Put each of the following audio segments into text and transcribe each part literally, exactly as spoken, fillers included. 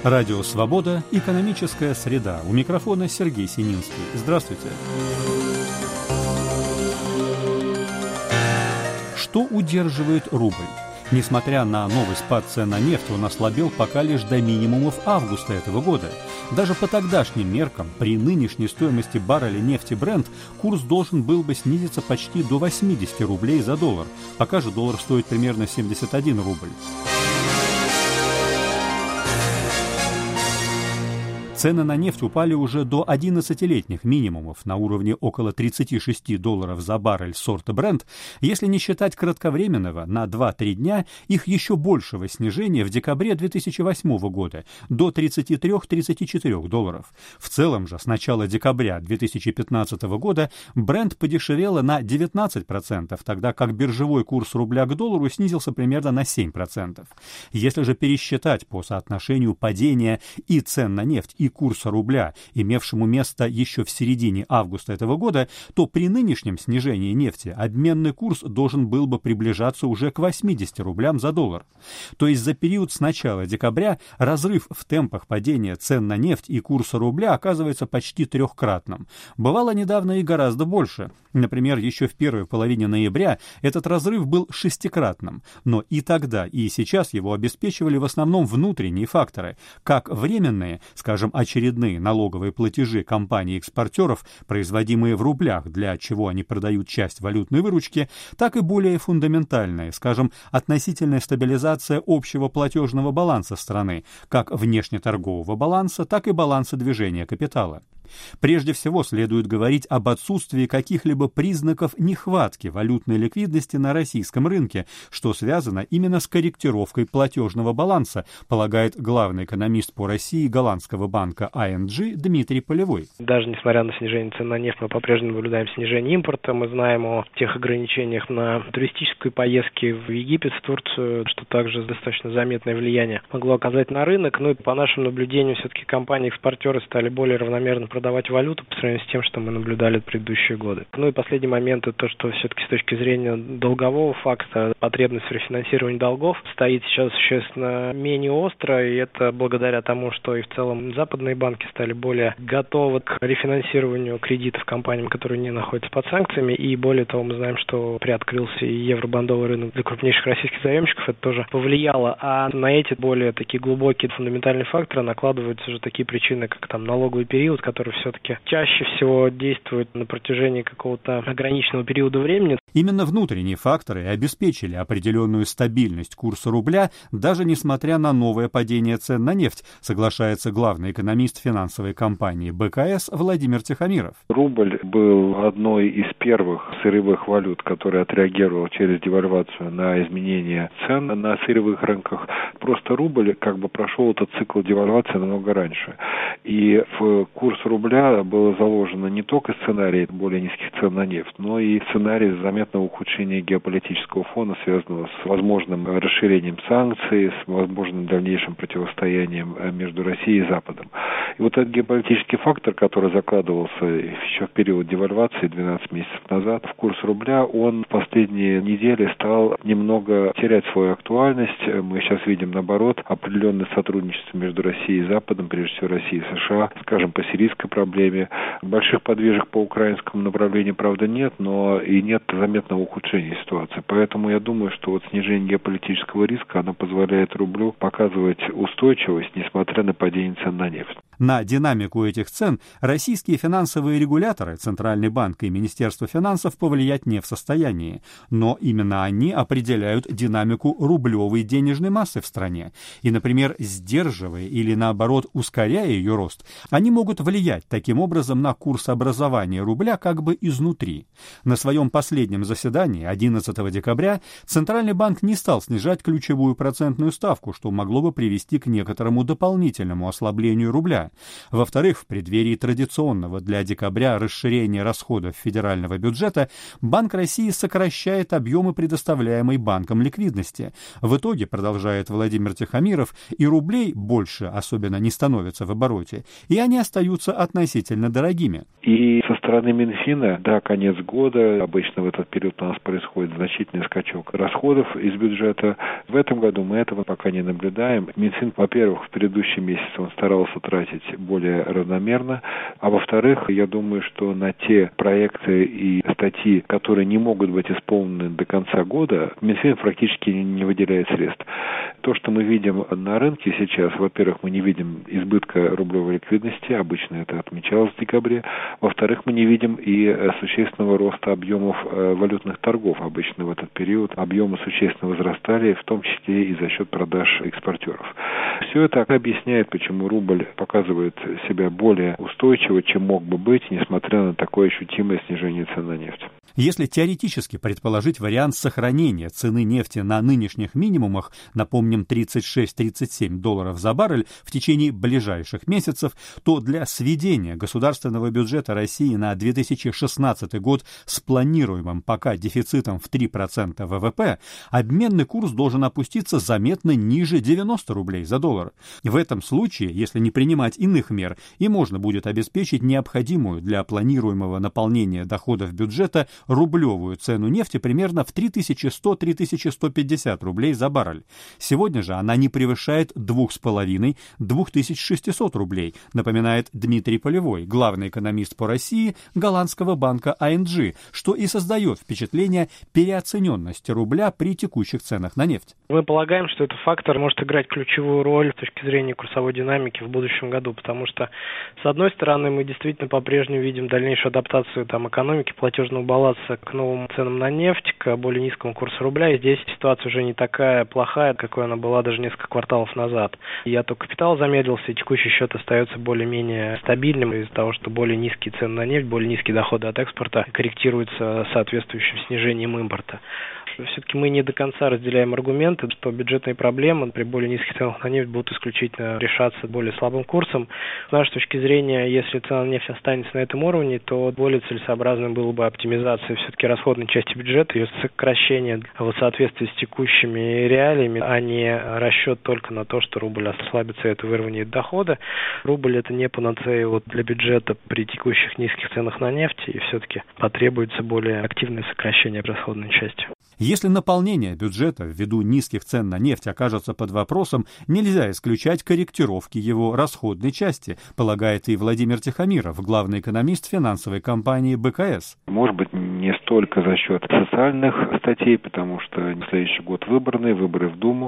Радио «Свобода». Экономическая среда. У микрофона Сергей Сининский. Здравствуйте. Что удерживает рубль? Несмотря на новый спад цен на нефть, он ослабел пока лишь до минимумов августа этого года. Даже по тогдашним меркам, при нынешней стоимости барреля нефти Brent, курс должен был бы снизиться почти до восьмидесяти рублей за доллар. Пока же доллар стоит примерно семьдесят один рубль. Цены на нефть упали уже до одиннадцатилетних минимумов на уровне около тридцати шести долларов за баррель сорта Brent. Если не считать кратковременного, на два-три дня, их еще большего снижения в декабре две тысячи восьмого года до тридцати трёх — тридцати четырёх долларов. В целом же с начала декабря две тысячи пятнадцатого года Brent подешевела на девятнадцать процентов, тогда как биржевой курс рубля к доллару снизился примерно на семь процентов. Если же пересчитать по соотношению падения и цен на нефть, и курса рубля, имевшему место еще в середине августа этого года, то при нынешнем снижении нефти обменный курс должен был бы приближаться уже к восьмидесяти рублям за доллар. То есть за период с начала декабря разрыв в темпах падения цен на нефть и курса рубля оказывается почти трехкратным. Бывало недавно и гораздо больше. Например, еще в первой половине ноября этот разрыв был шестикратным. Но и тогда, и сейчас его обеспечивали в основном внутренние факторы, как временные, скажем, очередные налоговые платежи компаний-экспортеров, производимые в рублях, для чего они продают часть валютной выручки, так и более фундаментальные, скажем, относительная стабилизация общего платежного баланса страны, как внешнеторгового баланса, так и баланса движения капитала. Прежде всего следует говорить об отсутствии каких-либо признаков нехватки валютной ликвидности на российском рынке, что связано именно с корректировкой платежного баланса, полагает главный экономист по России голландского банка ай эн джи Дмитрий Полевой. Даже несмотря на снижение цен на нефть, мы по-прежнему наблюдаем снижение импорта. Мы знаем о тех ограничениях на туристические поездки в Египет, в Турцию, что также достаточно заметное влияние могло оказать на рынок. Ну и по нашему наблюдению, все-таки компании-экспортеры стали более равномерно продавать валюту по сравнению с тем, что мы наблюдали в предыдущие годы. Ну и последний момент, это то, что все-таки с точки зрения долгового факта потребность в рефинансировании долгов стоит сейчас существенно менее остро, и это благодаря тому, что и в целом западные банки стали более готовы к рефинансированию кредитов компаниям, которые не находятся под санкциями, и более того, мы знаем, что приоткрылся и евробондовый рынок для крупнейших российских заемщиков, это тоже повлияло, а на эти более такие глубокие фундаментальные факторы накладываются уже такие причины, как там налоговый период, который все-таки чаще всего действует на протяжении какого-то ограниченного периода времени. Именно внутренние факторы обеспечили определенную стабильность курса рубля, даже несмотря на новое падение цен на нефть, соглашается главный экономист финансовой компании бэ ка эс Владимир Тихомиров. Рубль был одной из первых сырьевых валют, которая отреагировала через девальвацию на изменения цен на сырьевых рынках. Просто рубль как бы прошел этот цикл девальвации намного раньше. И в курс рубля было заложено не только сценарий более низких цен на нефть, но и сценарий заметного ухудшения геополитического фона, связанного с возможным расширением санкций, с возможным дальнейшим противостоянием между Россией и Западом. И вот этот геополитический фактор, который закладывался еще в период девальвации двенадцать месяцев назад, в курс рубля, он в последние недели стал немного терять свою актуальность. Мы сейчас видим, наоборот, определенное сотрудничество между Россией и Западом, прежде всего Россией и США, скажем, по сирийской проблеме. Больших подвижек по украинскому направлению, правда, нет, но и нет заметного ухудшения ситуации. Поэтому я думаю, что вот снижение геополитического риска, оно позволяет рублю показывать устойчивость, несмотря на падение цен на нефть. На динамику этих цен российские финансовые регуляторы, Центральный банк и Министерство финансов, повлиять не в состоянии. Но именно они определяют динамику рублевой денежной массы в стране. И, например, сдерживая или, наоборот, ускоряя ее рост, они могут влиять таким образом на курс образования рубля как бы изнутри. На своем последнем заседании одиннадцатого декабря Центральный банк не стал снижать ключевую процентную ставку, что могло бы привести к некоторому дополнительному ослаблению рубля. Во-вторых, в преддверии традиционного для декабря расширения расходов федерального бюджета Банк России сокращает объемы предоставляемой банком ликвидности. В итоге, продолжает Владимир Тихомиров, и рублей больше особенно не становится в обороте, и они остаются относительно дорогими. И со стороны Минфина, да, конец года, обычно в этот период у нас происходит значительный скачок расходов из бюджета. В этом году мы этого пока не наблюдаем. Минфин, во-первых, в предыдущий месяц он старался тратить более равномерно, а во-вторых, я думаю, что на те проекты и статьи, которые не могут быть исполнены до конца года, Минфин практически не выделяет средств. То, что мы видим на рынке сейчас, во-первых, мы не видим избытка рублевой ликвидности, обычно это отмечалось в декабре. Во-вторых, мы не видим и существенного роста объемов валютных торгов. Обычно в этот период объемы существенно возрастали, в том числе и за счет продаж экспортеров. Все это объясняет, почему рубль показывает себя более устойчиво, чем мог бы быть, несмотря на такое ощутимое снижение цен на нефть. Если теоретически предположить вариант сохранения цены нефти на нынешних минимумах, напомним, тридцать шесть - тридцать семь долларов за баррель в течение ближайших месяцев, то для сведения государственного бюджета России на две тысячи шестнадцатый год с планируемым пока дефицитом в три процента вэ вэ пэ обменный курс должен опуститься заметно ниже девяноста рублей за доллар. В этом случае, если не принимать иных мер, и можно будет обеспечить необходимую для планируемого наполнения доходов бюджета рублевую цену нефти примерно в три тысячи сто - три тысячи сто пятьдесят рублей за баррель. Сегодня же она не превышает двух с половиной - двух тысяч шестисот рублей, напоминает Дмитрий Полевой, главный экономист по России голландского банка ай эн джи, что и создает впечатление переоцененности рубля при текущих ценах на нефть. Мы полагаем, что этот фактор может играть ключевую роль с точки зрения курсовой динамики в будущем году, потому что, с одной стороны, мы действительно по-прежнему видим дальнейшую адаптацию там, экономики, платежного баланса к новым ценам на нефть, к более низкому курсу рубля, и здесь ситуация уже не такая плохая, какой она была даже несколько кварталов назад. И отток капитала замедлился, и текущий счет остается более-менее стабильным из-за того, что более низкие цены на нефть, более низкие доходы от экспорта корректируются соответствующим снижением импорта. Все-таки мы не до конца разделяем аргументы, что бюджетные проблемы при более низких ценах на нефть будут исключительно решаться более слабым курсом. С нашей точки зрения, если цена на нефть останется на этом уровне, то более целесообразным было бы оптимизация все-таки расходной части бюджета, ее сокращение в соответствии с текущими реалиями, а не расчет только на то, что рубль ослабится, это выровняет доходы. Рубль это не панацея вот для бюджета при текущих низких ценах на нефть, и все-таки потребуется более активное сокращение расходной части. Если наполнение бюджета ввиду низких цен на нефть окажется под вопросом, нельзя исключать корректировки его расходной части, полагает и Владимир Тихомиров, главный экономист финансовой компании бэ ка эс. Может быть, не столько за счет социальных статей, потому что следующий год выборный, выборы в Думу,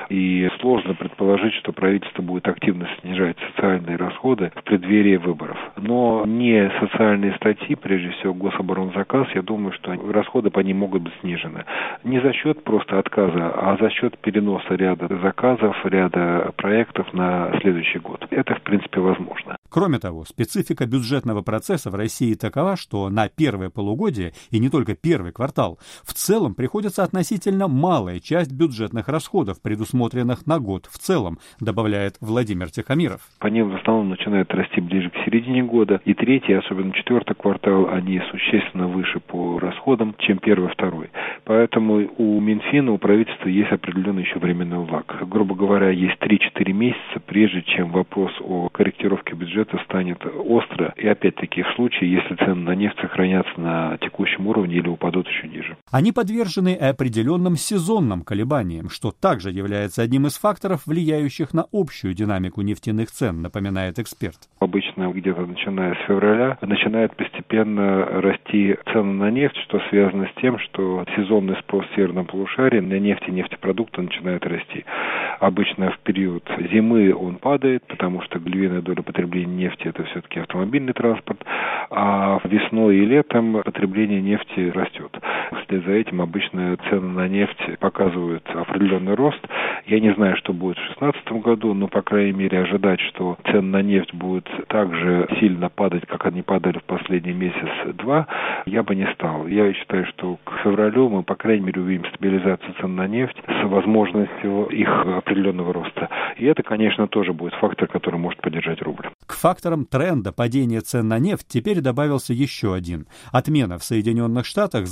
и сложно предположить, что правительство будет активно снижать социальные расходы в преддверии выборов. Но не социальные статьи, прежде всего гособоронзаказ, я думаю, что расходы по ним могут быть снижены. Не за счет просто отказа, а за счет переноса ряда заказов, ряда проектов на следующий год. Это, в принципе, возможно. Кроме того, специфика бюджетного процесса в России такова, что на первое полугодие, и не только первый квартал, в целом приходится относительно малая часть бюджетных расходов, предусмотренных на год в целом, добавляет Владимир Тихомиров. Они в основном начинают расти ближе к середине года, и третий, особенно четвертый квартал, они существенно выше по расходам, чем первый, второй. Поэтому у Минфина, у правительства есть определенный еще временной лаг. Грубо говоря, есть три-четыре месяца, прежде чем вопрос о корректировке бюджета станет остро. И опять-таки в случае, если цены на нефть сохранятся на текущем уровне или упадут еще ниже. Они подвержены определенным сезонным колебаниям, что также является одним из факторов, влияющих на общую динамику нефтяных цен, напоминает эксперт. Обычно где-то начиная с февраля начинает постепенно расти цены на нефть, что связано с тем, что сезонный спрос в северном полушарии на нефть и нефтепродукты начинает расти. Обычно в период зимы он падает, потому что львиная доля потребления нефти это все-таки автомобильный транспорт, а весной и летом потребление нефти растет. Вслед за этим обычно цены на нефть показывают определенный рост. Я не знаю, что будет в две тысячи шестнадцатом году, но, по крайней мере, ожидать, что цены на нефть будут так же сильно падать, как они падали в последний месяц-два, я бы не стал. Я считаю, что к февралю мы, по крайней мере, увидим стабилизацию цен на нефть с возможностью их определенного роста. И это, конечно, тоже будет фактор, который может поддержать рубль. К факторам тренда падения цен на нефть теперь добавился еще один – отмена в Соединенных Штатах запрета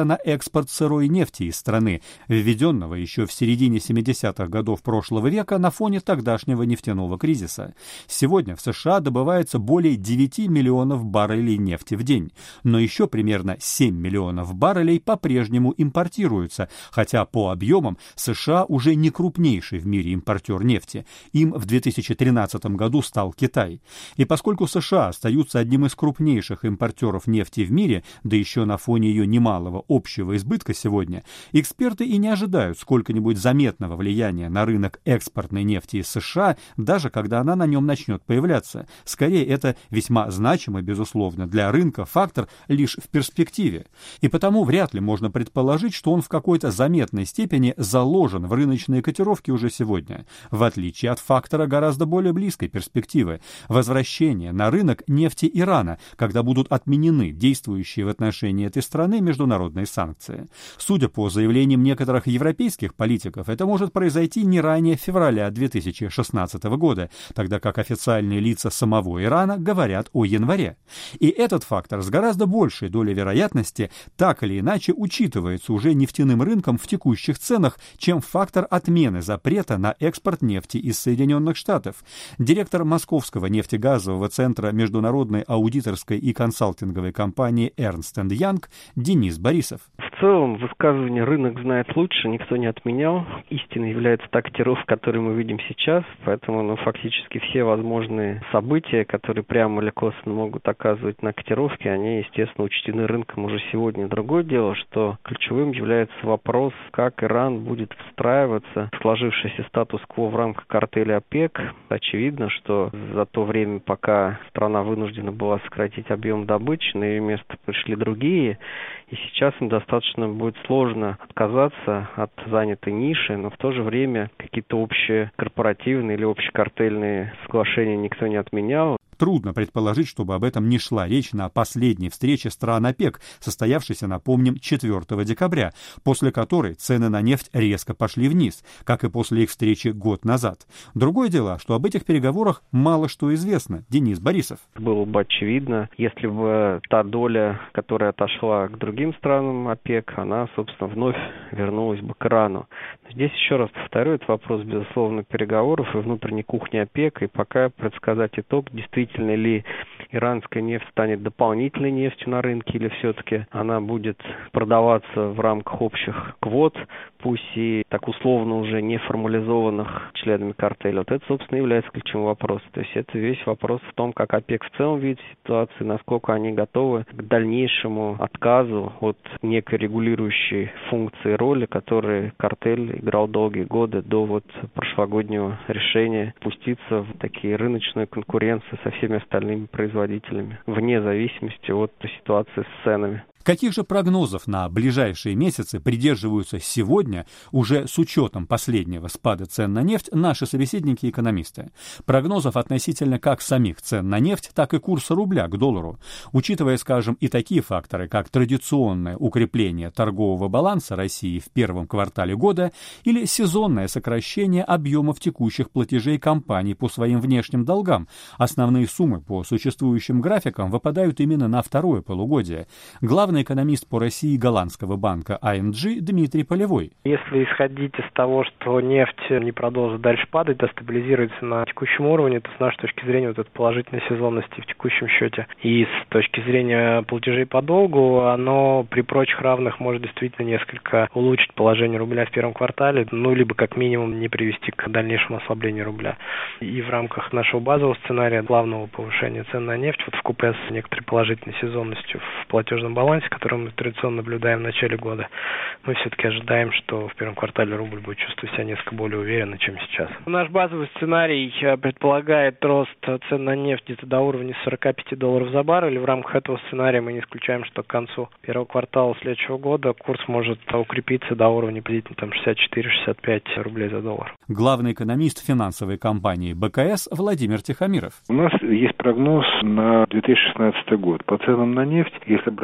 на экспорт сырой нефти из страны, введенного еще в середине семидесятых годов прошлого века на фоне тогдашнего нефтяного кризиса. Сегодня в США добывается более девяти миллионов баррелей нефти в день, но еще примерно семь миллионов баррелей по-прежнему импортируются, хотя по объемам США уже не крупнейший в мире импортер нефти. Им в две тысячи тринадцатом году стал Китай. И поскольку США остаются одним из крупнейших импортеров нефти в мире, да еще на фоне ее немалого общего избытка сегодня, эксперты и не ожидают сколько-нибудь заметного влияния на рынок экспортной нефти из США, даже когда она на нем начнет появляться. Скорее, это весьма значимый, безусловно, для рынка фактор лишь в перспективе. И потому вряд ли можно предположить, что он в какой-то заметной степени заложен в рыночные котировки уже сегодня, в отличие от фактора гораздо более близкой перспективы – возвращения на рынок нефти Ирана, когда будут отменены действующие в отношении этой страны международные санкции. Судя по заявлениям некоторых европейских политиков, это может произойти не ранее февраля две тысячи шестнадцатого года, тогда как официальные лица самого Ирана говорят о январе. И этот фактор с гораздо большей долей вероятности так или иначе учитывается уже нефтяным рынком в текущих ценах, чем фактор отмены запрета на экспорт нефти из Соединенных Штатов. Директор Московского нефтегазового центра международной аудиторской и консалтинговой компании Ernst энд Young Денис Борисов. В целом, высказывание «рынок знает лучше» никто не отменял. Истиной является та котировка, которую мы видим сейчас, поэтому ну, фактически все возможные события, которые прямо или косвенно могут оказывать на котировке, они, естественно, учтены рынком уже сегодня. Другое дело, что ключевым является вопрос, как Иран будет встраиваться в сложившийся статус-кво в рамках картеля ОПЕК. Очевидно, что за то время, пока страна вынуждена была сократить объем добычи, на ее место пришли другие, и сейчас им достаточно будет сложно отказаться от занятой ниши, но в то же время какие-то общие корпоративные или общекартельные соглашения никто не отменял. Трудно предположить, чтобы об этом не шла речь на последней встрече стран ОПЕК, состоявшейся, напомним, четвёртого декабря, после которой цены на нефть резко пошли вниз, как и после их встречи год назад. Другое дело, что об этих переговорах мало что известно. Денис Борисов. Было бы очевидно, если бы та доля, которая отошла к другим странам ОПЕК, она, собственно, вновь вернулась бы к Ирану. Но здесь еще раз повторю, это вопрос, безусловно, переговоров и внутренней кухни ОПЕК, и пока предсказать итог действительно Действительно ли иранская нефть станет дополнительной нефтью на рынке, или все-таки она будет продаваться в рамках общих квот, пусть и так условно уже не формализованных членами картеля. Вот это, собственно, является ключевым вопросом. То есть это весь вопрос в том, как ОПЕК в целом видит ситуацию, насколько они готовы к дальнейшему отказу от некой регулирующей функции роли, которую картель играл долгие годы до вот прошлогоднего решения пуститься в такие рыночные конкуренции со всеми остальными производителями, вне зависимости от ситуации с ценами. Каких же прогнозов на ближайшие месяцы придерживаются сегодня, уже с учетом последнего спада цен на нефть, наши собеседники-экономисты? Прогнозов относительно как самих цен на нефть, так и курса рубля к доллару. Учитывая, скажем, и такие факторы, как традиционное укрепление торгового баланса России в первом квартале года или сезонное сокращение объемов текущих платежей компаний по своим внешним долгам, основные суммы по существующим графикам выпадают именно на второе полугодие. Главный экономист по России голландского банка ай эм джи Дмитрий Полевой. Если исходить из того, что нефть не продолжит дальше падать, а стабилизируется на текущем уровне, то с нашей точки зрения вот эта положительной сезонности в текущем счете и с точки зрения платежей по долгу, оно при прочих равных может действительно несколько улучшить положение рубля в первом квартале, ну, либо как минимум не привести к дальнейшему ослаблению рубля. И в рамках нашего базового сценария главного повышения цен на нефть, вот в купе с некоторой положительной сезонностью в платежном балансе, который мы традиционно наблюдаем в начале года, мы все-таки ожидаем, что в первом квартале рубль будет чувствовать себя несколько более уверенно, чем сейчас. Наш базовый сценарий предполагает рост цен на нефть где-то до уровня сорок пять долларов за баррель. В рамках этого сценария мы не исключаем, что к концу первого квартала следующего года курс может укрепиться до уровня приблизительно там шестьдесят четыре - шестьдесят пять рублей за доллар. Главный экономист финансовой компании бэ ка эс Владимир Тихомиров. У нас есть прогноз на две тысячи шестнадцатый год. По ценам на нефть, если брать марку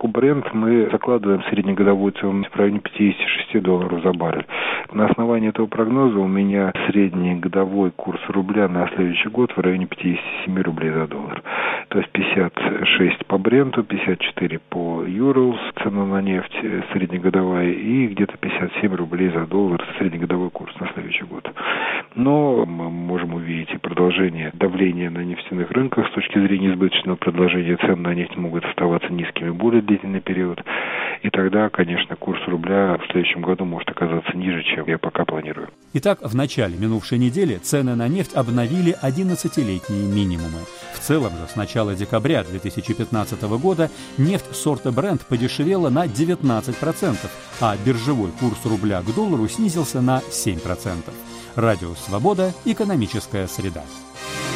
марку Brent мы закладываем среднегодовую цену в районе пятьдесят шесть долларов за баррель. На основании этого прогноза у меня средний годовой курс рубля на следующий год в районе пятьдесят семь рублей за доллар. То есть пятьдесят шесть по Бренту, пятьдесят четыре по Urals, цена на нефть среднегодовая, и где-то пятьдесят семь рублей за доллар среднегодовой курс на следующий год. Но мы можем увидеть и продолжение давления на нефтяных рынках с точки зрения избыточного предложения. Цены на нефть могут оставаться низкими более длительный период. И тогда, конечно, курс рубля в следующем году может оказаться ниже, чем я пока планирую. Итак, в начале минувшей недели цены на нефть обновили одиннадцатилетние минимумы. В целом же с начала декабря две тысячи пятнадцатого года нефть сорта Brent подешевела на девятнадцать процентов, а биржевой курс рубля к доллару снизился на семь процентов. Радио «Свобода», экономическая среда.